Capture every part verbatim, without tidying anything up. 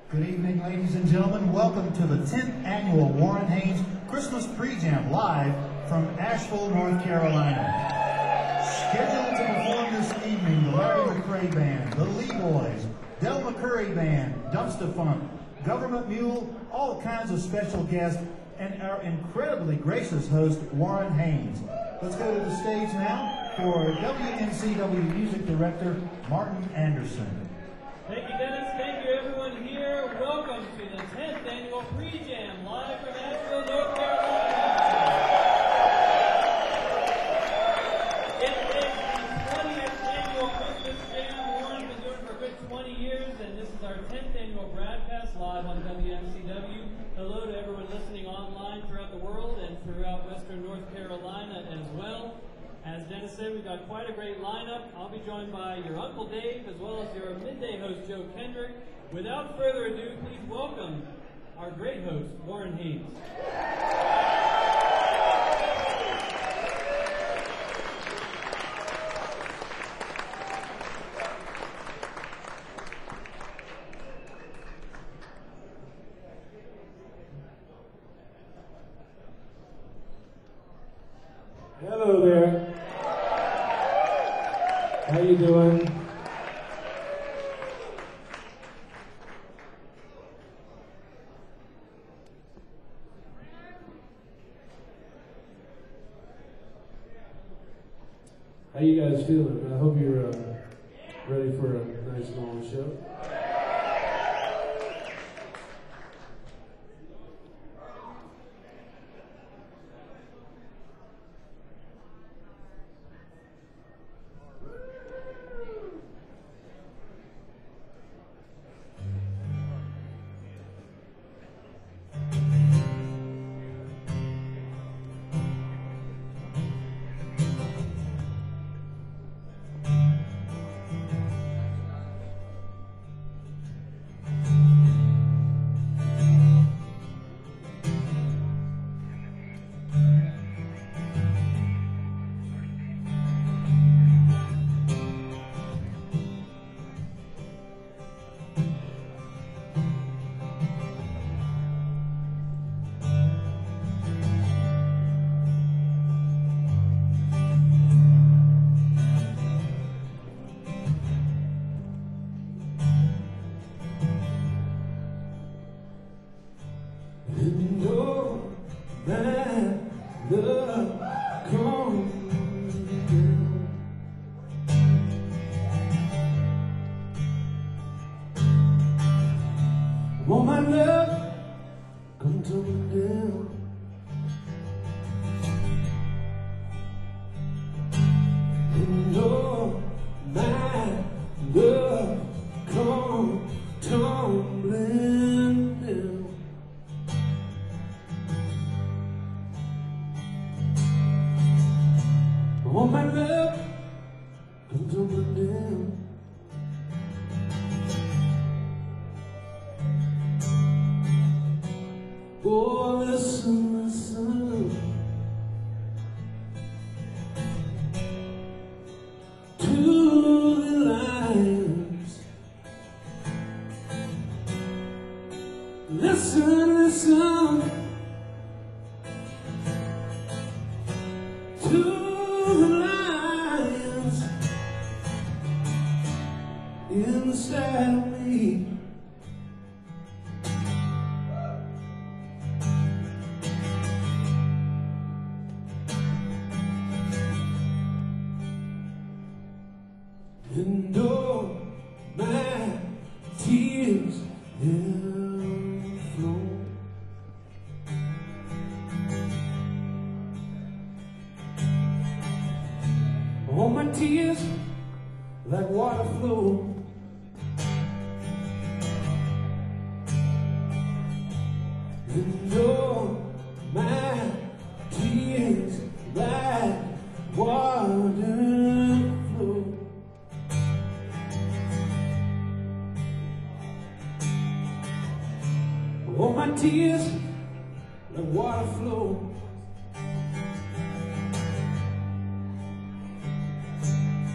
Good evening, ladies and gentlemen. Welcome to the tenth Annual Warren Haynes Christmas Pre-Jam live from Asheville, North Carolina. Scheduled to perform this evening, the Larry McRae Band, the Lee Boys, Del McCurry Band, Dumpster Funk, Government Mule, all kinds of special guests, and our incredibly gracious host, Warren Haynes. Let's go to the stage now for W N C W Music Director, Martin Anderson. Thank you, Dennis. Thank you, everyone here. Welcome to the tenth Annual Pre-Jam, live from Asheville, North Carolina. It is the twentieth Annual Christmas Jam. Warren's been doing it for a good twenty years, and this is our tenth Annual broadcast live on W N C W. Hello to everyone listening online throughout the world and throughout Western North Carolina as well. As Dennis said, we've got quite a great lineup. I'll be joined by your Uncle Dave as well as your midday host, Joe Kendrick. Without further ado, please welcome our great host, Warren Haynes. Hello there. How you doing? How you guys feeling? I hope you're uh, ready for a nice long show.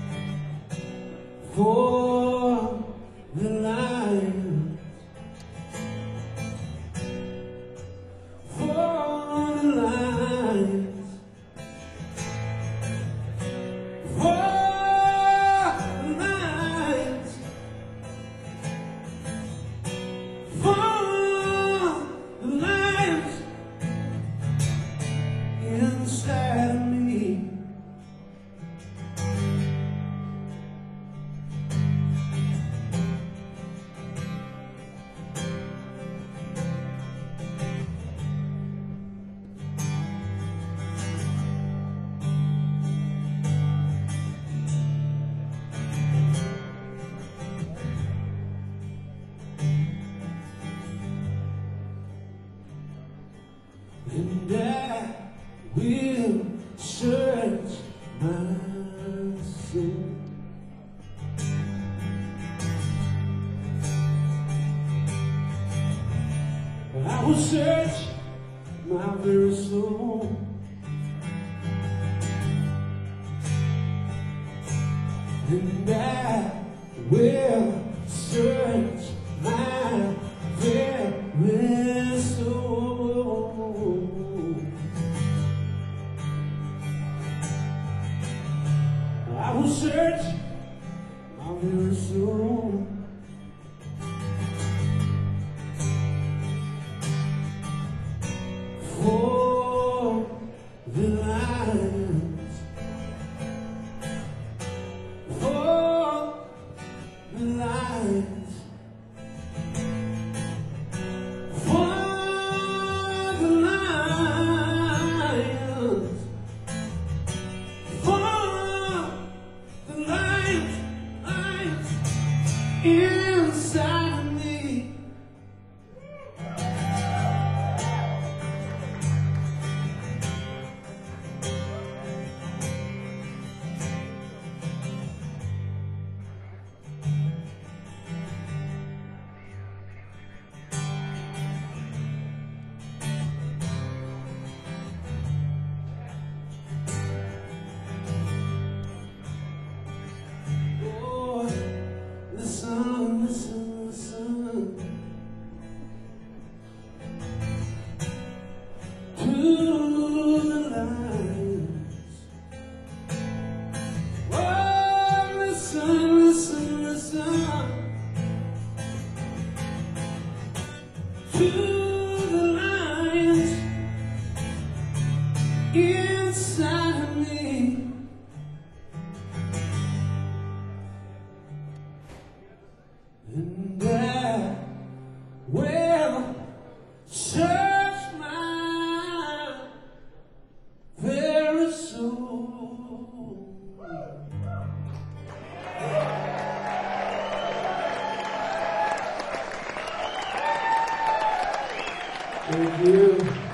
For the lions my soul. I will search my very soul, and I will search my very soul. I will search my very soul. For the lines, for the lines, for the lines, for the lines, lines inside of me. Listen, listen, listen to the lines. Oh, listen, listen, listen to the lines inside of me. And I will search my very soul. Thank you.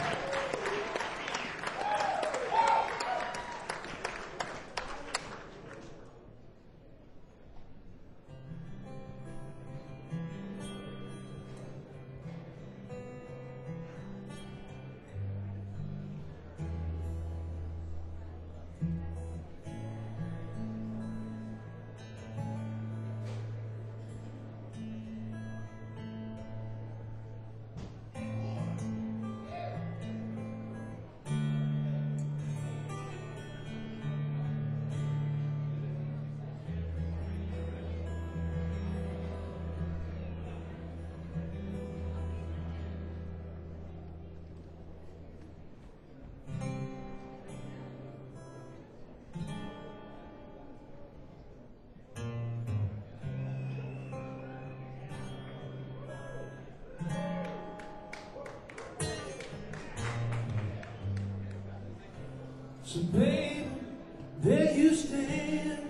So babe, there you stand,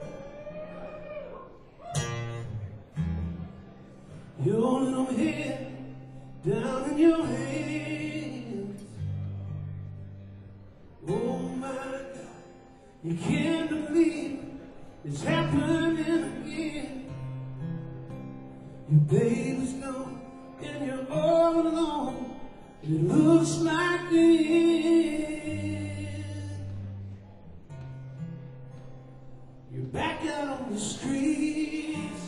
your little head down in your hands. Oh my God, you can't believe it's happening again. Your baby's gone and you're all alone. It looks like the end. You're back out on the streets.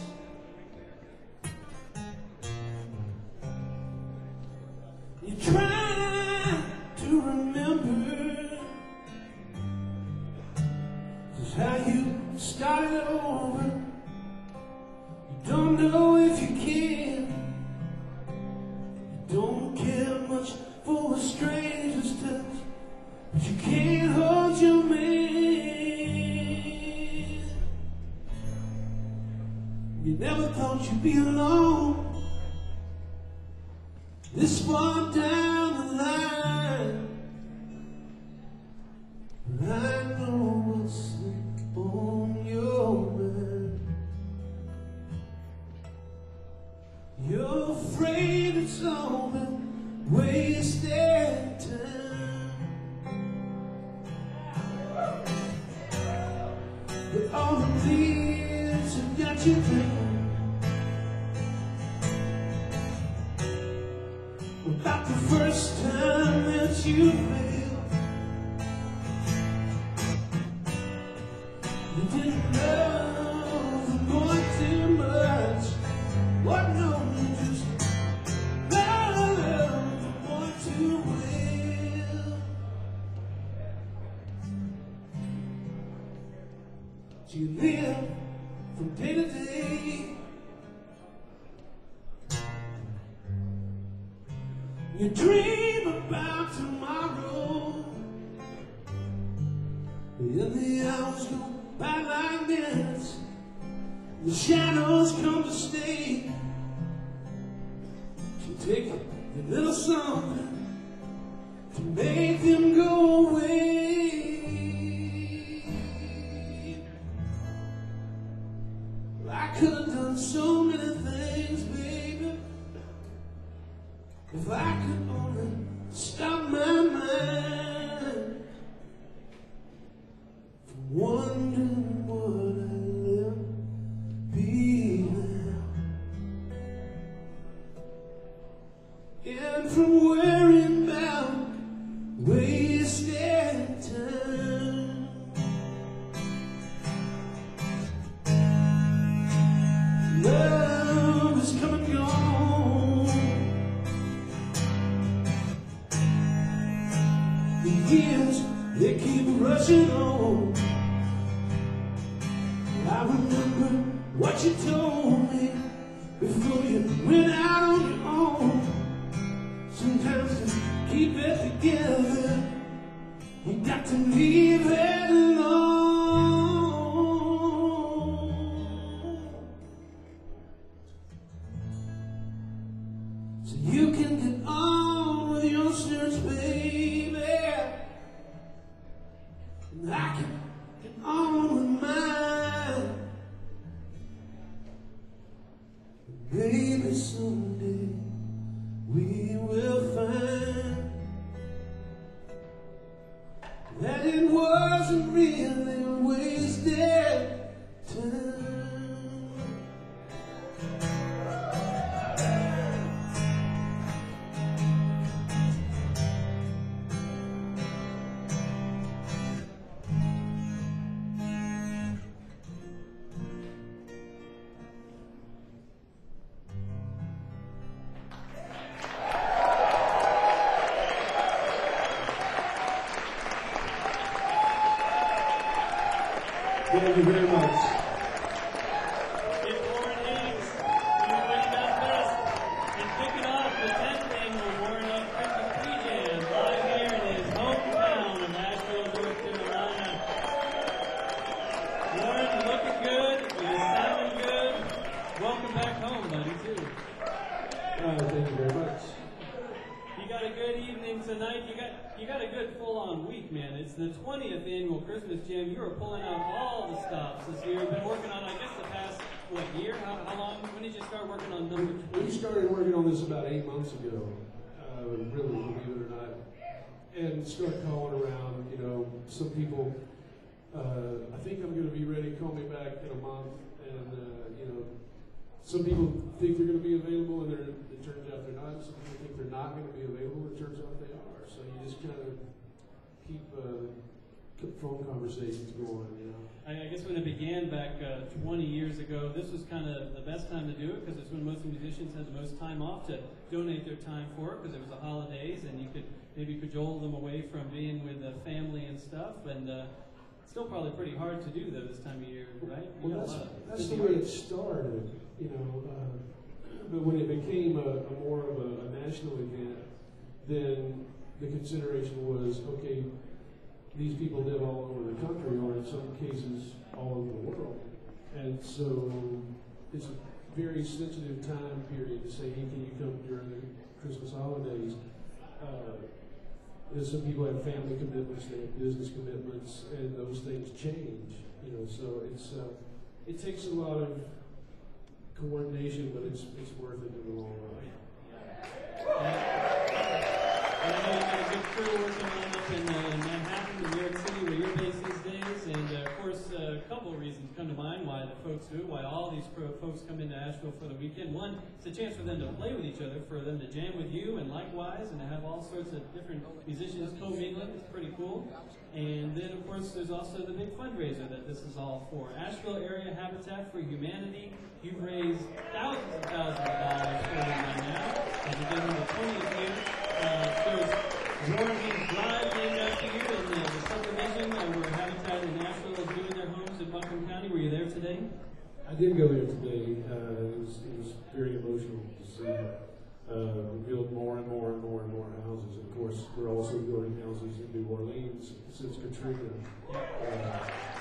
You try to remember just how you started over. You don't know if you can. You don't care much for a stranger's touch, but you can't hold your man. You never thought you'd be alone this far down the line. But I know what's on your mind. You're afraid it's all been wasted time. But all the things have got you thinking about the first time that you failed. You didn't love the boy too much. What no, you just love the boy too well. You live from day to day. You dream about tomorrow. And the hours go by like minutes. The shadows come to stay. You take a little something to make them go away. I could have done so many things, baby, if I could only stop my mind from wondering what I left behind, and from worrying about wasted time. Love is come and gone. The years, they keep rushing on. I remember what you told me before you went out on your own. Sometimes to keep it together, you got to leave it alone. So you can get on with your search, baby, and I can get on with mine. Maybe someday we will find that it wasn't really wasted time. Thank you very much. Give Warren Haynes doing what he does best and kicking off the tenth annual Warren Haynes Christmas Pre-Jam live here in his hometown of Asheville, North Carolina. Warren, you're looking good. You're sounding good. Welcome back home, buddy, too. Uh, thank you very much. You got a good evening tonight. You got you got a good full-on week, man. It's the twentieth annual Christmas Jam. You were pulling out all the stops this year. You've been working on, I guess, the past what year? How, how long? When did you start working on number We, we started working on this about eight months ago, uh, really, believe it or not, and started calling around. You know, some people, uh, I think I'm going to be ready. Call me back in a month, and uh, you know, some people think they're going to be available, and they're, it turns out they're not. Some people think they're not going to be available, and it turns out they are. So you just kind of keep uh, keep phone conversations going, you know. I, I guess when it began back uh, twenty years ago, this was kind of the best time to do it because it's when most musicians had the most time off to donate their time for it because it was the holidays and you could maybe cajole them away from being with the family and stuff. And uh, it's still probably pretty hard to do though this time of year, right? You Well, got a that's, lot of that's the busy way it work. started, you know. Uh, but when it became a, a more of a, a national event, then the consideration was, okay, these people live all over the country, or in some cases, all over the world. And so it's a very sensitive time period to say, hey, can you come during the Christmas holidays? Uh, and some people have family commitments, they have business commitments, and those things change. You know, so it's uh, it takes a lot of coordination, but it's it's worth it in the long run. And I know you got a good crew working on up in uh, Manhattan, in New York City, where you're based these days, and uh, of course, uh, a couple couple of reasons come to mind why the folks do it, why all these pro folks come into Asheville for the weekend. One, it's a chance for them to play with each other, for them to jam with you, and likewise, and to have all sorts of different musicians co-mingling. It's pretty cool. And then, of course, there's also the big fundraiser that this is all for. Asheville Area Habitat for Humanity. You've raised thousands and thousands of dollars for them by now. As you get into the twentieth year, uh, there's Warren Drive named after you, and the, the subdivision uh, where Habitat in Asheville is doing their homes in Buncombe County. Were you there today? I did go there today. Uh, it was it was very emotional to see uh, we build more and more and more and more houses. Of course, we're also building houses in New Orleans since Katrina. Uh,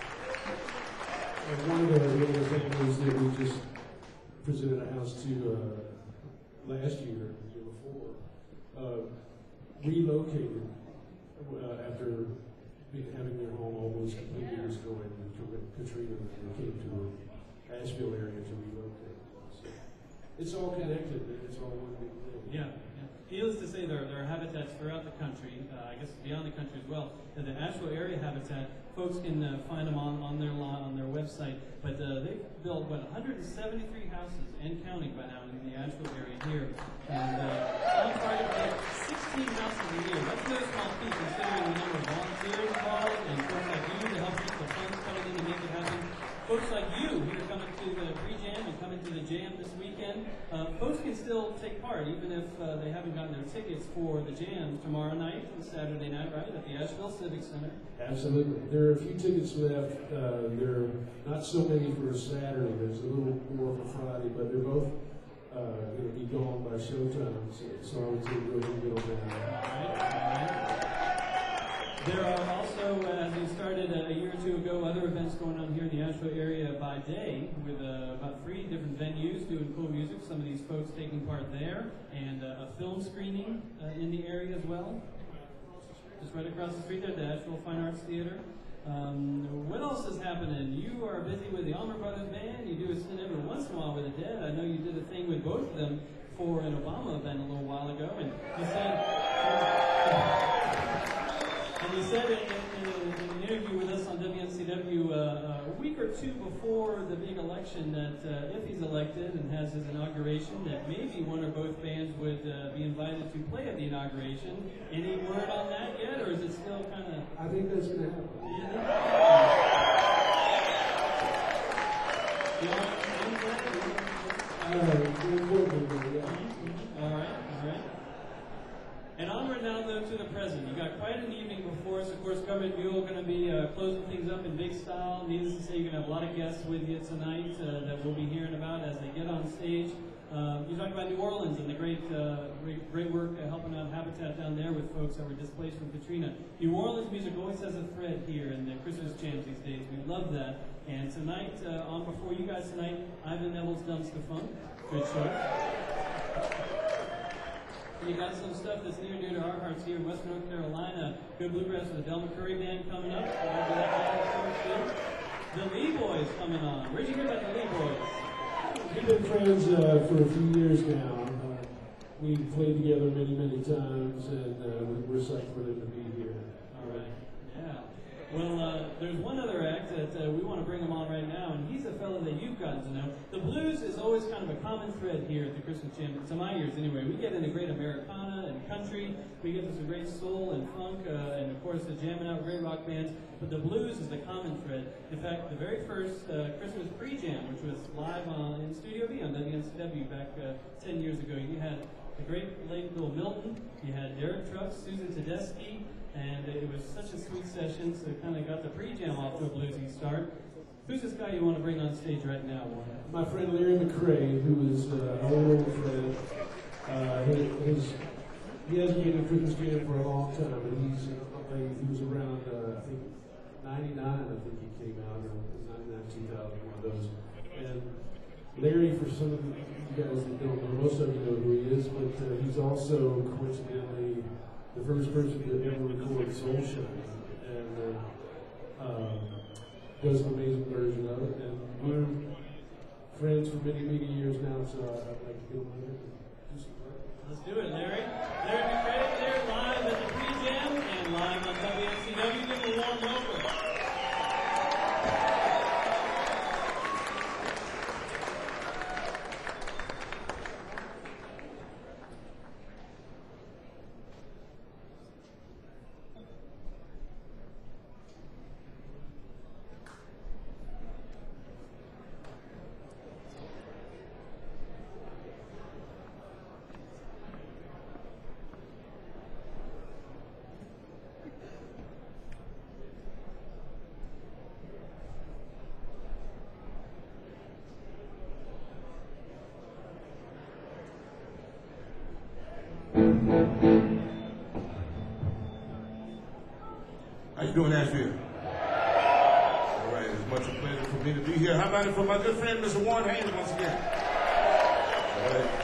and one of the, one of the families that we just presented a house to uh, last year, the year before, uh, relocated uh, after be, having their home almost completely destroyed in Katrina, and they came to the Asheville area to relocate. So it's all connected, and it's all one big thing. Yeah, yeah. Needless to say, there, there are habitats throughout the country, uh, I guess beyond the country as well. And the Asheville Area Habitat, folks can uh, find them on, on their lawn, on their website. But uh, they've built, what, one hundred seventy-three houses and counting by now in the Asheville area here. And uh, on target for like sixteen houses a year. That's no small feat considering the number of volunteers involved and folks like you to help keep the funds coming in to make it happen. Folks like you who are coming to the pre-jam and coming to the jam this weekend, uh, folks can still take part even if uh, they haven't gotten their tickets for the jam tomorrow night and Saturday night, right, at the Asheville Civic Center. Absolutely. There are a few tickets left. Uh, there are not so many for Saturday. There's a little more for Friday, but they're both uh, going to be gone by showtime. So, so I would say go ahead and get on that. All right, all right. There are also, uh, as we started a, a year or two ago, other events going on here in the Asheville area by day with uh, about three different venues doing cool music. Some of these folks taking part there, and uh, a film screening uh, in the area as well. Just right across the street there, the Asheville Fine Arts Theater. Um, what else is happening? You are busy with the Almer Brothers Band. You do a stint every once in a while with the Dead. I know you did a thing with both of them for an Obama event a little while ago, and you said. Uh, And you said in, in, in an interview with us on W N C W uh, a week or two before the big election that uh, if he's elected and has his inauguration, that maybe one or both bands would uh, be invited to play at the inauguration. Any word on that yet, or is it still kind of... I think that's going to happen. Yeah. You know, Uh, yeah. all right, all right. And onward now, though, to the present. You got quite an evening before us. Of course, Government Mule going to be uh, closing things up in big style. Needless to say, you're going to have a lot of guests with you tonight uh, that we'll be hearing about as they get on stage. Uh, you talked about New Orleans and the great, uh, great, great work uh, helping out Habitat down there with folks that were displaced from Katrina. New Orleans music always has a thread here in the Christmas jams these days. We love that. And tonight, uh, on before you guys tonight, Ivan Neville's Dumpster Funk. Good show. You got some stuff that's near and dear to our hearts here in West North Carolina. Good bluegrass with the Del McCurry Band coming up. The Lee Boys coming on. Where'd you hear about the Lee Boys? We've been friends uh, for a few years now. Uh, we played together many, many times, and uh, we're psyched for them to be here. All right. Yeah. Well, uh, there's one other act that uh, we want to bring him on right now, and he's a fellow that you've gotten to know. The blues is always kind of a common thread here at the Christmas Jam, to my ears anyway. We get into great Americana and country, we get into some great soul and funk, uh, and of course the jamming out great rock bands, but the blues is the common thread. In fact, the very first uh, Christmas pre-jam, which was live on, in Studio B on W N C W back uh, ten years ago, you had the great late Bill Milton, you had Derek Trucks, Susan Tedeschi, and it was such a sweet session, so it kind of got the pre-jam off to a bluesy start. Who's this guy you want to bring on stage right now, Warren? My friend Larry McCray, who is uh, an old, old friend. Uh, he, his, he hasn't been in Christmas Jam for a long time, but he's uh, he was around, uh, I think, ninety-nine, I think he came out, or ninety-nine, two thousand, one of those. And Larry, for some of you guys that don't know, most of you know who he is, but uh, he's also, coincidentally, the first person to ever record Soul Shine, and uh, um, does an amazing version of it. And we're friends for many, many years now, so I'd like to get him here and do some work. Let's do it, Larry. Larry McCray there, live at the pre-jam and live on W N C W. Give him a warm welcome. How you doing, Asheville? All right, it's much a pleasure for me to be here. How about it for my good friend, Mister Warren Haynes, once again? All right.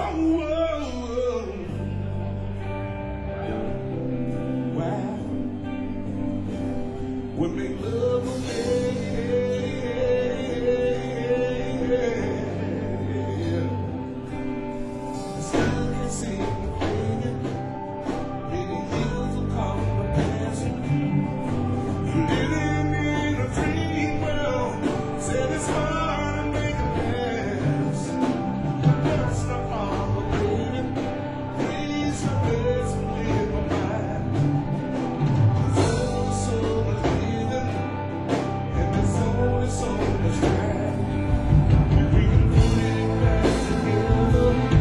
Wow. We make love still can see the pain. Many years will come the passing. Living in a dream world, said it's hard to make it last. That's the complicated. Please, the best in my mind. There's only so much living, and there's only so much time. If we can put it back together.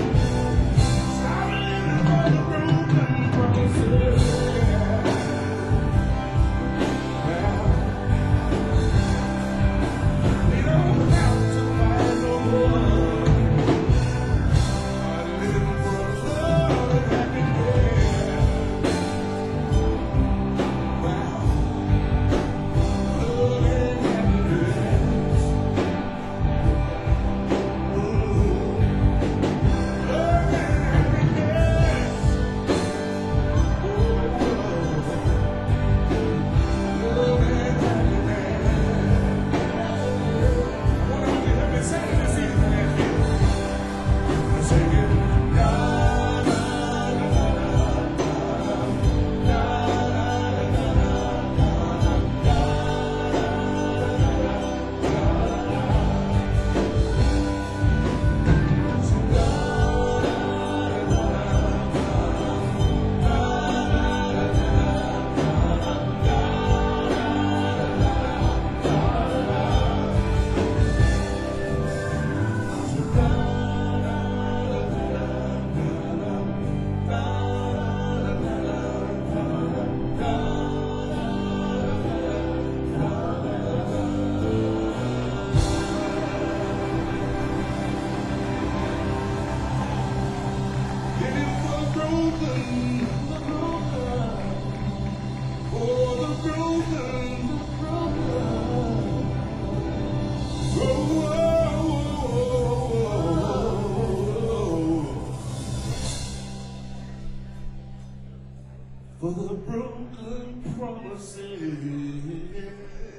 For the broken promises.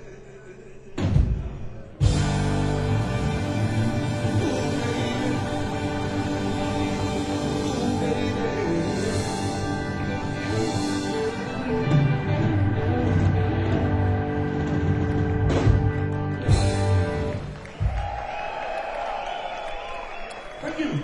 Thank you.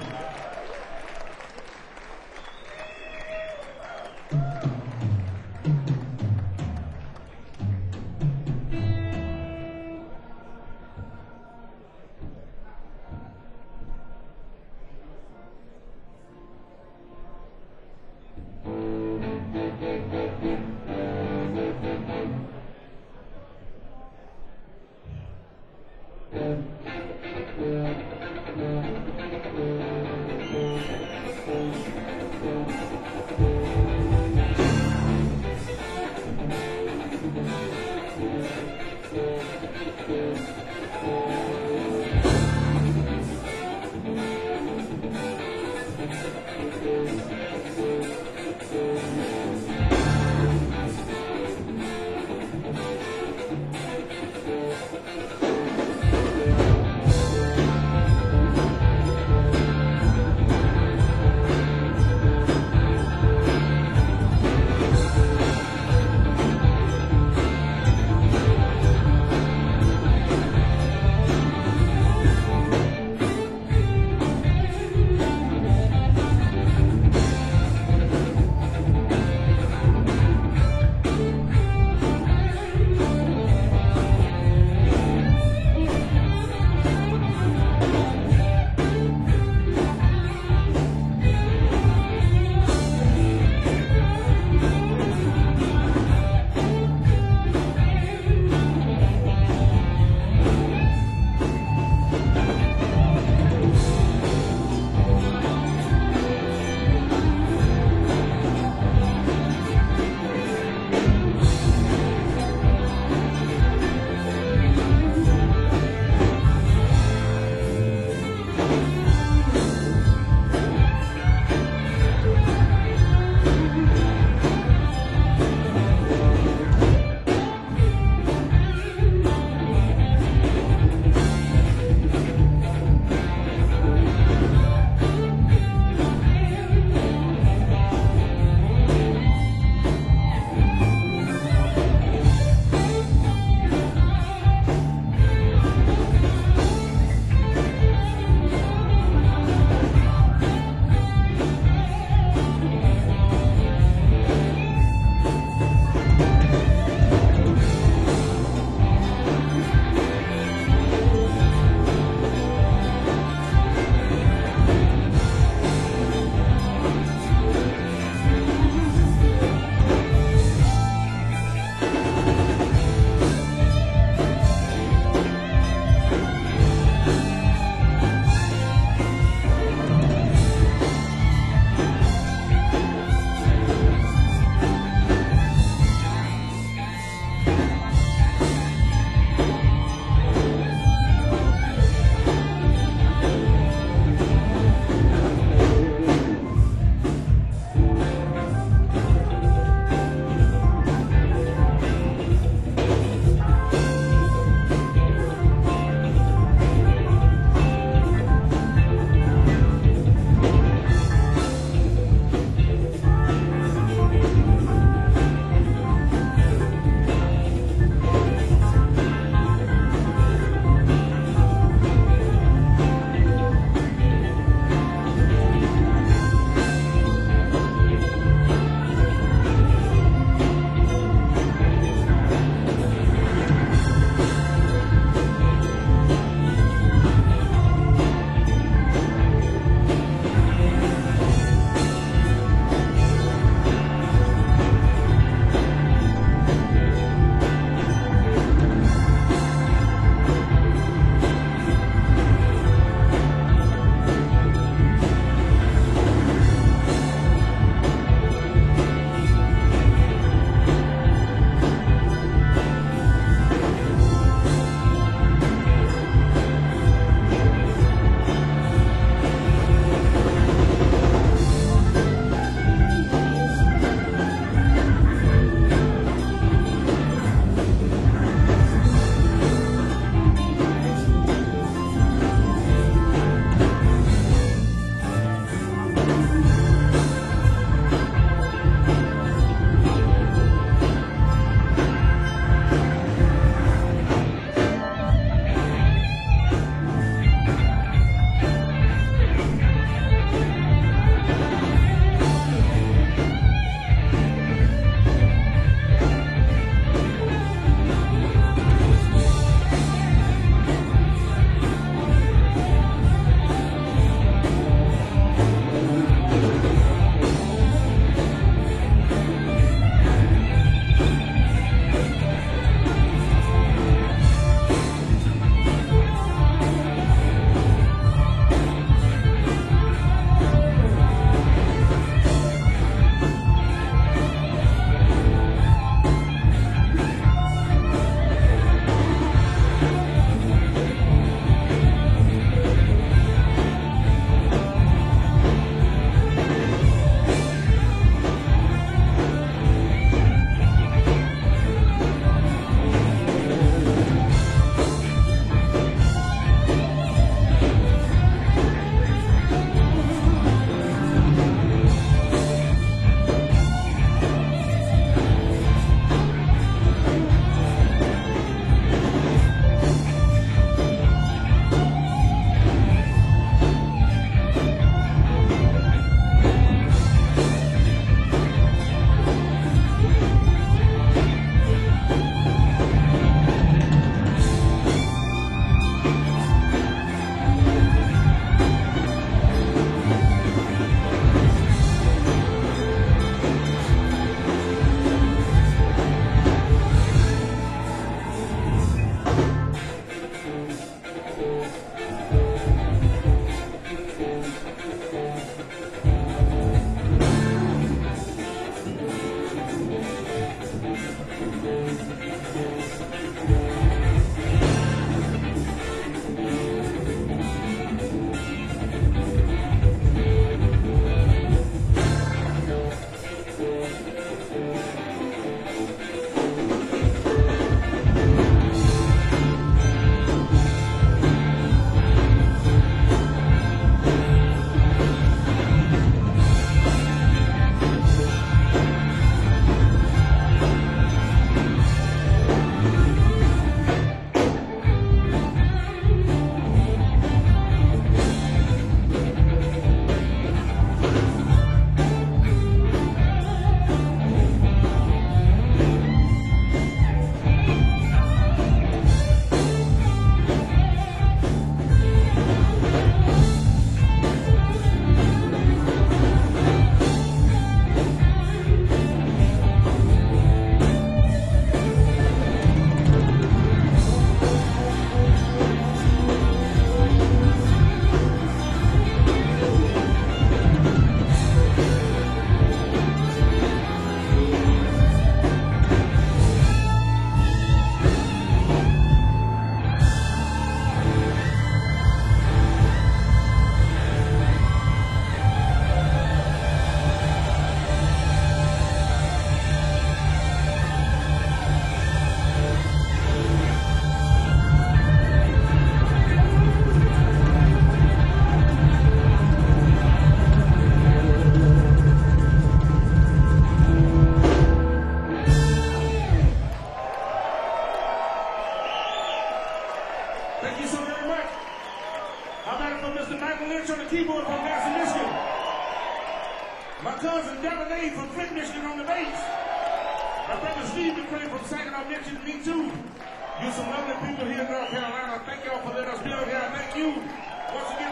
My cousin Devin A from Flint, Michigan on the bass. My brother Steve McCray from Saginaw mentioned me too. You're some lovely people here in North Carolina. Thank y'all for letting us be here. Thank you. Once again.